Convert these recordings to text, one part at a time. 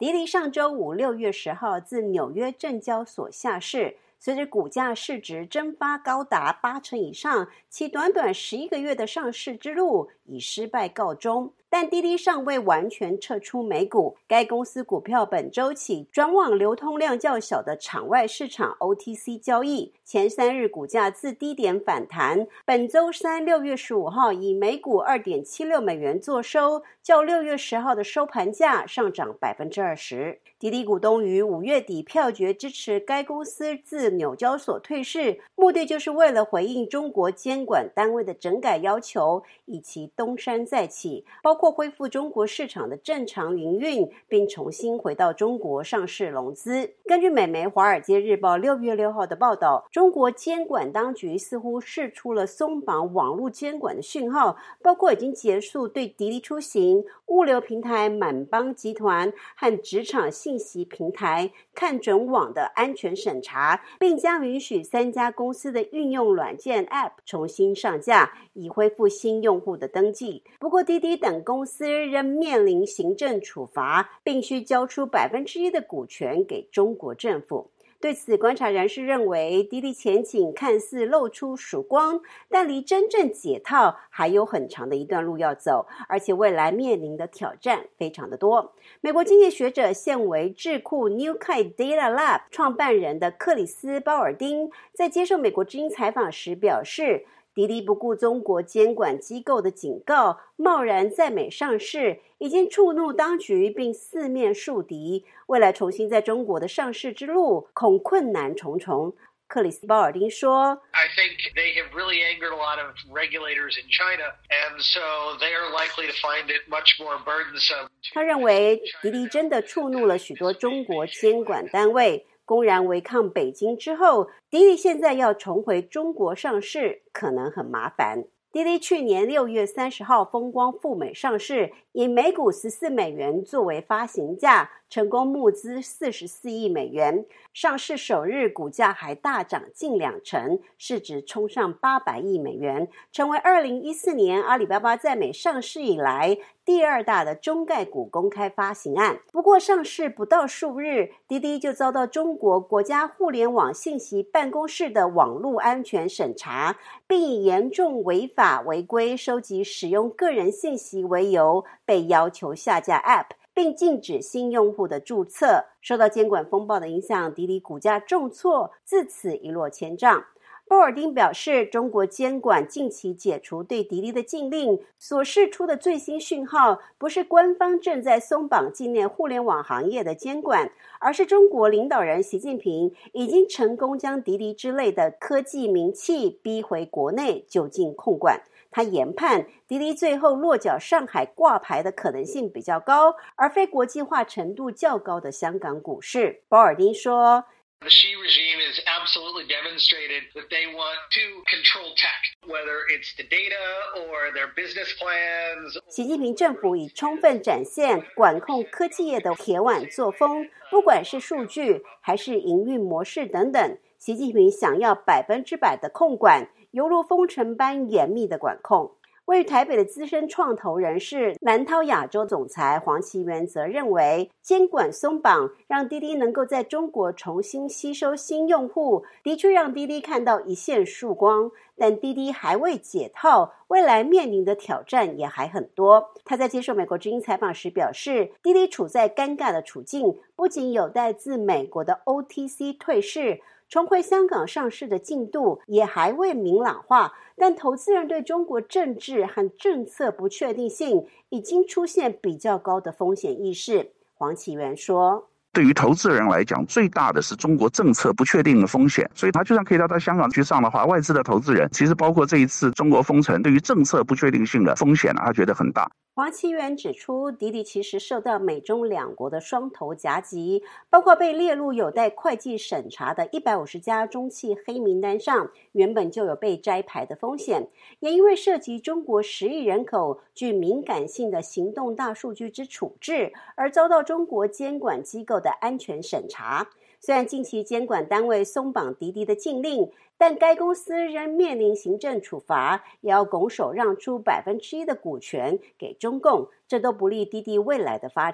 滴滴上周五6月10号自纽约证交所下市，随着股价市值蒸发高达80%以上，其短短11个月的上市之路以失败告终。但滴滴尚未完全撤出美股，该公司股票本周起转往流通量较小的场外市场 OTC 交易，前3日股价自低点反弹，本周三6月15号以每股 2.76 美元作收，较6月10号的收盘价上涨 20%。滴滴股东于5月底票决支持该公司自纽交所退市，目的就是为了回应中国监管单位的整改要求，以其东山再起，包括恢复中国市场的正常营运，并重新回到中国上市融资。根据美媒《华尔街日报》6月6号的报道，中国监管当局似乎释出了松绑网络监管的讯号，包括已经结束对滴滴出行、物流平台满帮集团和职场信息平台看准网的安全审查，并将允许3家公司的运用软件 App 重新上架，以恢复新用户的登记。不过滴滴等公司仍面临行政处罚，并需交出1%的股权给中国政府。对此，观察人士认为，滴滴前景看似露出曙光，但离真正解套还有很长的一段路要走，而且未来面临的挑战非常的多。美国经济学者现为智库 Newkite Data Lab 创办人的克里斯·鲍尔丁在接受美国之音采访时表示，滴滴不顾中国监管机构的警告，贸然在美上市，已经触怒当局并四面树敌，未来重新在中国的上市之路恐困难重重。克里斯·鲍尔丁说 I think they have really angered a lot of regulators in China, and so they are likely to find it much more burdensome. 他认为滴滴真的触怒了许多中国监管单位，公然违抗北京之后，滴滴现在要重回中国上市可能很麻烦。滴滴去年6月30号风光赴美上市，以每股14美元作为发行价，成功募资44亿美元。上市首日股价还大涨近20%，市值冲上800亿美元，成为2014年阿里巴巴在美上市以来第2大的中概股公开发行案。不过上市不到数日，滴滴就遭到中国国家互联网信息办公室的网络安全审查，并以严重违法违规收集使用个人信息为由，被要求下架 App， 并禁止新用户的注册。受到监管风暴的影响，滴滴股价重挫，自此一落千丈。鲍尔丁表示，中国监管近期解除对滴滴的禁令所释出的最新讯号，不是官方正在松绑境内互联网行业的监管，而是中国领导人习近平已经成功将滴滴之类的科技名气逼回国内就近控管。他研判滴滴最后落脚上海挂牌的可能性比较高，而非国际化程度较高的香港股市。鲍尔丁说 The Xi regime has absolutely demonstrated that they want to control tech, whether it's the data or their business plans. 习近平政府已充分展现管控科技业的铁腕作风，不管是数据还是营运模式等等，习近平想要100%的控管，犹如封城般严密的管控。位于台北的资深创投人士蓝涛亚洲总裁黄奇源则认为，监管松绑让滴滴能够在中国重新吸收新用户，的确让滴滴看到一线曙光，但滴滴还未解套，未来面临的挑战也还很多。他在接受美国之音采访时表示，滴滴处在尴尬的处境，不仅有待自美国的 OTC 退市，重回香港上市的进度也还未明朗化，但投资人对中国政治和政策不确定性已经出现比较高的风险意识。黄启源说， 对于投资人来讲，最大的是中国政策不确定的风险，所以他就算可以到香港去上的话，外资的投资人其实包括这一次中国封城，对于政策不确定性的风险他觉得很大。 黄奇源指出，滴滴其实受到美中两国的双头夹击，包括被列入有待会计审查的150家中企黑名单上，原本就有被摘牌的风险，也因为涉及中国10亿人口具敏感性的行动大数据之处置，而遭到中国监管机构的安全审查。虽然近期监管单位松绑滴滴的禁令，但该公司仍面临行政处罚，也要拱手让出1%的股权给中共，这都不利滴滴未来的发展。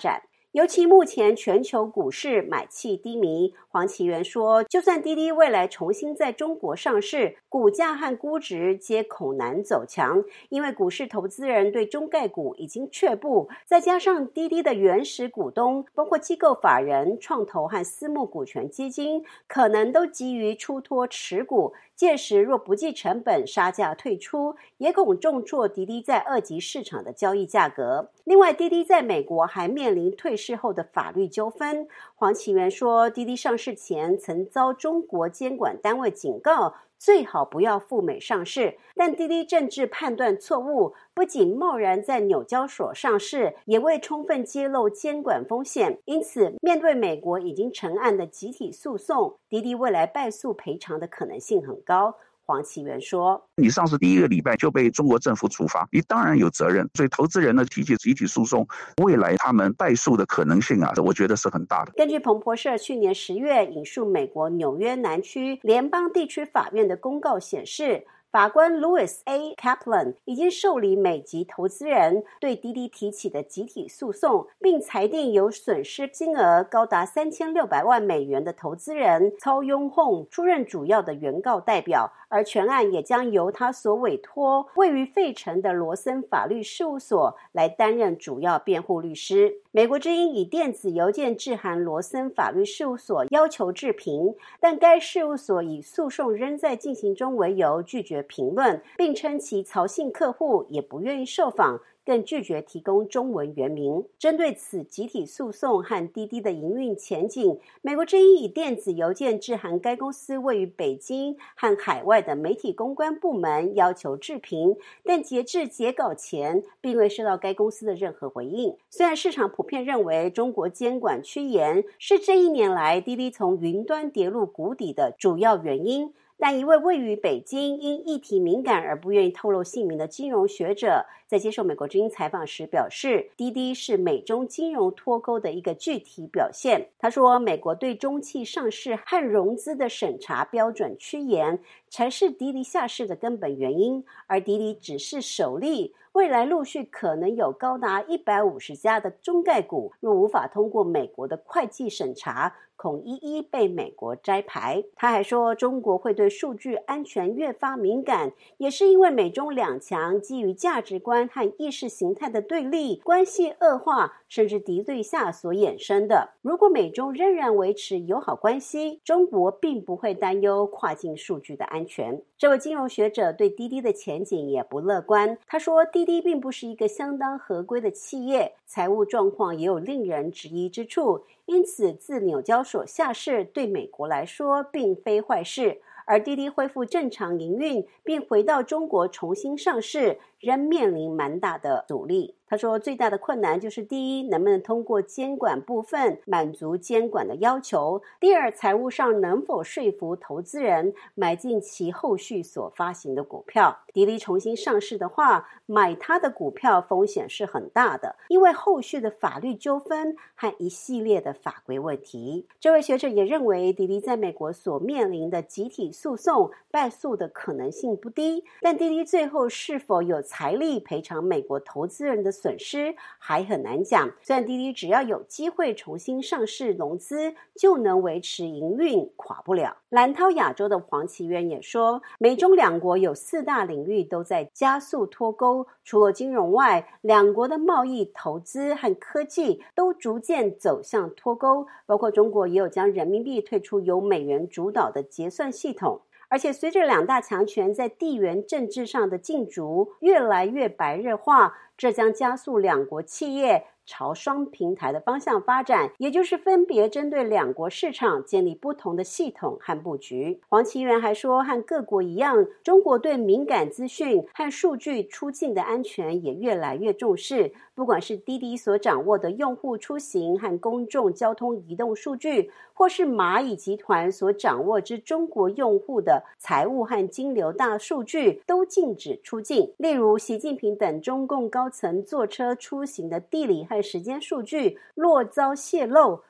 尤其目前全球股市买气低迷，黄奇源说，就算滴滴未来重新在中国上市，股价和估值皆恐难走强，因为股市投资人对中概股已经却步，再加上滴滴的原始股东，包括机构法人、创投和私募股权基金，可能都急于出脱持股，届时若不计成本杀价退出，也恐重挫滴滴在二级市场的交易价格。另外，滴滴在美国还面临退市后的法律纠纷。黄奇源说，滴滴上市前曾遭中国监管单位警告，最好不要赴美上市，但滴滴政治判断错误，不仅贸然在纽交所上市，也未充分揭露监管风险。因此，面对美国已经成案的集体诉讼，滴滴未来败诉赔偿的可能性很高。黄奇源说， 你上市第一个礼拜就被中国政府处罚，你当然有责任，所以投资人的提起集体诉讼，未来他们败诉的可能性我觉得是很大的。 根据彭博社去年10月引述美国纽约南区联邦地区法院的公告显示，法官 Louis A. Kaplan 已经受理美籍投资人对滴滴提起的集体诉讼，并裁定有损失金额高达3600万美元的投资人曹雍宏出任主要的原告代表，而全案也将由他所委托位于费城的罗森法律事务所来担任主要辩护律师。美国之音以电子邮件致函罗森法律事务所要求置评，但该事务所以诉讼仍在进行中为由拒绝评论，并称其曹姓客户也不愿意受访，更拒绝提供中文原名。针对此集体诉讼和滴滴的营运前景，美国之音以电子邮件致函该公司位于北京和海外的媒体公关部门，要求置评，但截至截稿前并未收到该公司的任何回应。虽然市场普遍认为中国监管趋严是这1年来滴滴从云端跌入谷底的主要原因，但一位位于北京因议题敏感而不愿意透露姓名的金融学者在接受美国之音采访时表示，滴滴是美中金融脱钩的一个具体表现。他说，美国对中企上市和融资的审查标准趋严才是滴滴下市的根本原因，而滴滴只是首例，未来陆续可能有高达150家的中概股若无法通过美国的会计审查，恐一一被美国摘牌。他还说，中国会对数据安全越发敏感，也是因为美中两强基于价值观和意识形态的对立，关系恶化甚至敌对下所衍生的。如果美中仍然维持友好关系，中国并不会担忧跨境数据的安全。这位金融学者对滴滴的前景也不乐观。他说，滴滴并不是一个相当合规的企业，财务状况也有令人质疑之处，因此自纽交所下市对美国来说并非坏事，而滴滴恢复正常营运并回到中国重新上市，仍面临蛮大的阻力。他说，最大的困难就是第一，能不能通过监管部分满足监管的要求；第二，财务上能否说服投资人买进其后续所发行的股票。滴滴重新上市的话，买它的股票风险是很大的，因为后续的法律纠纷和一系列的法规问题。这位学者也认为，滴滴在美国所面临的集体诉讼败诉的可能性不低，但滴滴最后是否有财力赔偿美国投资人的损失还很难讲。虽然滴滴只要有机会重新上市融资就能维持营运，垮不了。蓝涛亚洲的黄奇源也说，美中两国有4大领域都在加速脱钩，除了金融外，两国的贸易、投资和科技都逐渐走向脱钩，包括中国也有将人民币退出由美元主导的结算系统。而且随着两大强权在地缘政治上的竞逐越来越白热化，这将加速两国企业朝双平台的方向发展，也就是分别针对两国市场建立不同的系统和布局。黄奇源还说，和各国一样，中国对敏感资讯和数据出境的安全也越来越重视，不管是滴滴所掌握的用户出行和公众交通移动数据，或是蚂蚁集团所掌握之中国用户的财务和金流大数据，都禁止出境。例如，习近平等中共高层坐车出行的地理和时间数据若遭泄露，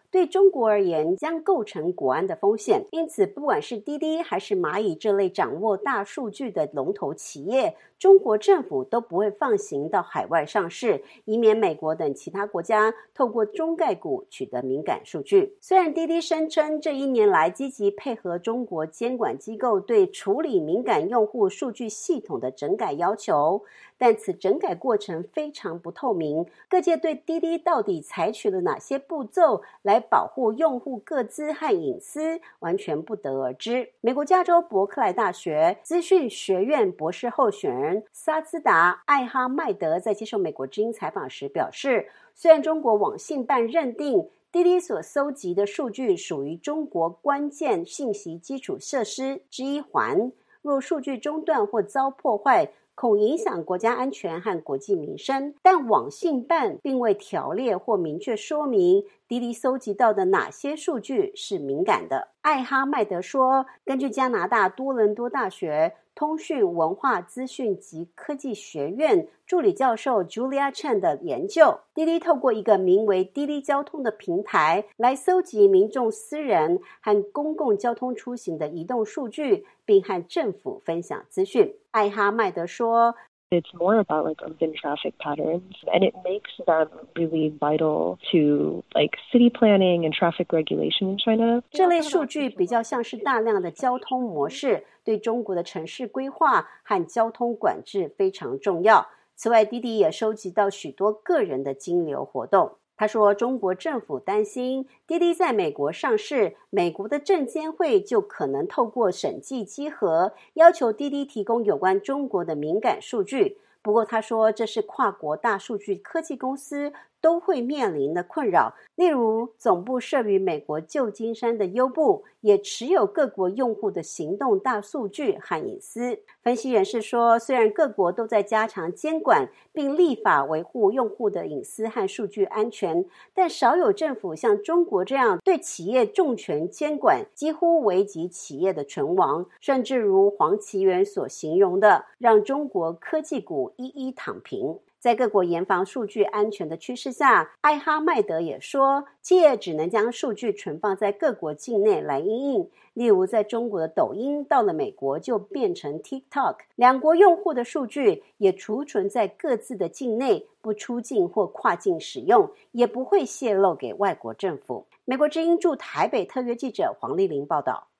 对中国而言将构成国安的风险。因此，不管是滴滴还是蚂蚁这类掌握大数据的龙头企业，中国政府都不会放行到海外上市，以免美国等其他国家透过中概股取得敏感数据。虽然滴滴声称这1年来积极配合中国监管机构对处理敏感用户数据系统的整改要求，但此整改过程非常不透明，各界对滴滴到底采取了哪些步骤来保护用户个资和隐私完全不得而知。美国加州伯克莱大学资讯学院博士候选人萨兹达·艾哈迈德在接受美国之音采访时表示，虽然中国网信办认定滴滴所搜集的数据属于中国关键信息基础设施之一环，若数据中断或遭破坏，恐影响国家安全和国际民生，但网信办并未条列或明确说明滴滴搜集到的哪些数据是敏感的。艾哈迈德说，根据加拿大多伦多大学通讯文化资讯及科技学院助理教授 Julia Chen 的研究，滴滴透过一个名为滴滴交通的平台来搜集民众私人和公共交通出行的移动数据，并和政府分享资讯。艾哈迈德说 It's more about like urban traffic patterns, and it makes them really vital to like city planning and traffic regulation in China. 这类数据比较像是大量的交通模式，对中国的城市规划和交通管制非常重要。此外，滴滴也收集到许多个人的金流活动。他说，中国政府担心滴滴在美国上市，美国的证监会就可能透过审计稽核，要求滴滴提供有关中国的敏感数据。不过他说，这是跨国大数据科技公司都会面临的困扰。例如，总部设于美国旧金山的优步也持有各国用户的行动大数据和隐私。分析人士说，虽然各国都在加强监管并立法维护用户的隐私和数据安全，但少有政府像中国这样对企业重拳监管，几乎危及企业的存亡，甚至如黄奇源所形容的，让中国科技股一一躺平。在各国严防数据安全的趋势下，艾哈迈德也说，企业只能将数据存放在各国境内来因应。例如，在中国的抖音到了美国就变成 TikTok， 两国用户的数据也储存在各自的境内，不出境或跨境使用，也不会泄露给外国政府。美国之音驻台北特约记者黄丽玲报道。